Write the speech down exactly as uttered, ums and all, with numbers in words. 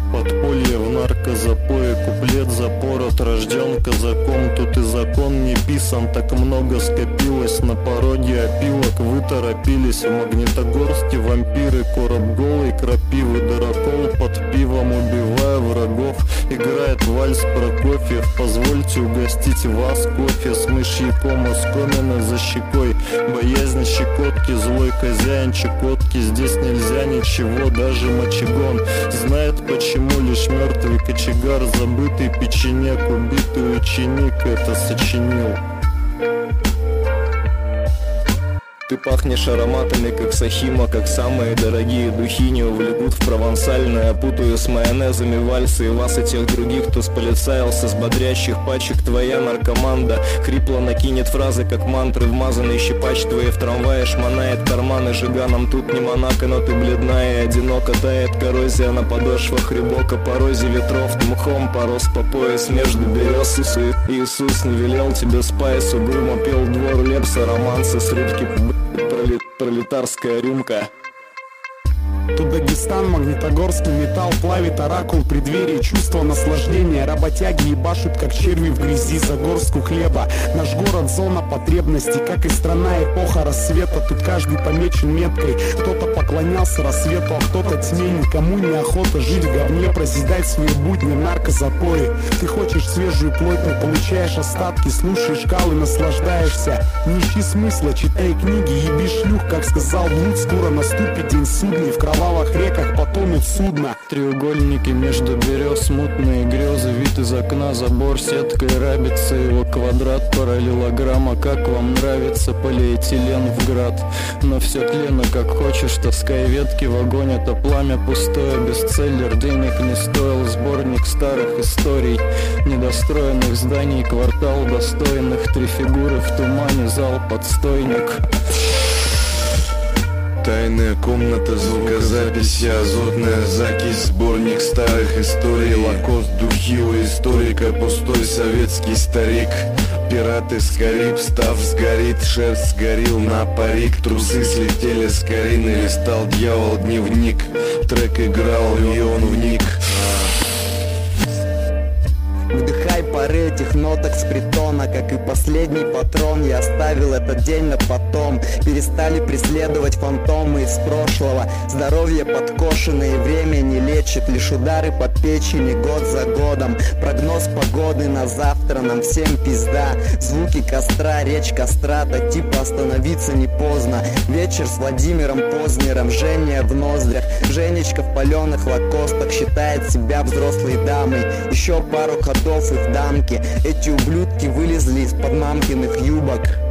Подполье в наркозапое, куплет запорот, рожден казаком. Тут и закон не писан, так много скопилось. На пороге опилок вы торопились. В Магнитогорске вампиры, короб голый, крапивы, дырокол под пивом, убивая врагов. Играет вальс Прокофьев, позвольте угостить вас кофе с мышьяком, оскомина за щекой. Боязнь щекотки, злой хозяин Чукотки. Здесь нельзя ничего, даже мочегон. Знает почему лишь мертвый кочегар, забытый печенек, убитый ученик это сочинил. Ты пахнешь ароматами, как Сахима, как самые дорогие духи не увлекут в провансальное. Путаю с майонезами вальсы и вас и тех других, кто сполицаился с бодрящих пачек. Твоя наркоманда хрипло накинет фразы, как мантры, вмазанный щипач твои в трамвае шмонает карманы жиганом. Тут не Монако, но ты бледная и одиноко тает коррозия на подошвах ребока. Порозе ветров ты мхом порос по пояс между берез. Иисус не велел тебе спайс, угрюмо пел двор Лепса, романсы с рыбки. Пролетарская рюмка. Тут Дагестан, магнитогорский металл плавит оракул преддверии, чувство наслаждения. Работяги ебашут, как черви в грязи, за горстку хлеба. Наш город зона потребностей, как и страна эпоха рассвета. Тут каждый помечен меткой, кто-то поклонялся рассвету, а кто-то тьме. Никому не охота жить в говне, прозидать свои будни в наркозапое. Ты хочешь свежую плоть, но получаешь остатки, слушаешь кал и наслаждаешься. Не ищи смысла, читай книги, еби шлюх, как сказал Блуд. Скоро наступит день судный, в кровавом В кровавых реках потонут судно. Треугольники между берез, смутные грезы, вид из окна, забор сеткой рабится, его квадрат, параллелограмма. Как вам нравится полиэтилен в град? Но все тлено, как хочешь, таскай ветки в огонь, это пламя пустое, бестселлер, денег не стоил, сборник старых историй, недостроенных зданий, квартал достойных, три фигуры в тумане, зал, подстойник. Тайная комната, звукозаписи, азотная закись, сборник старых историй, лакост, духи у историка, пустой советский старик. Пираты с Кариб, став сгорит, шерсть сгорел на парик, трусы слетели с Карины, листал дьявол дневник, трек играл, и он вник. Вдыхай пары этих ноток с притона, как и последний патрон. Я оставил этот день на потом. Перестали преследовать фантомы из прошлого. Здоровье подкошенное, время не лечит, лишь удары по печени год за годом. Прогноз погоды на завтра, нам всем пизда. Звуки костра, речь кастрата, типа остановиться не поздно. Вечер с Владимиром Познером, жжение в ноздрях. Женечка в паленых лакостах считает себя взрослой дамой. Еще пару ходов и в дамке. Эти ублюдки вылезли из-под мамкиных юбок.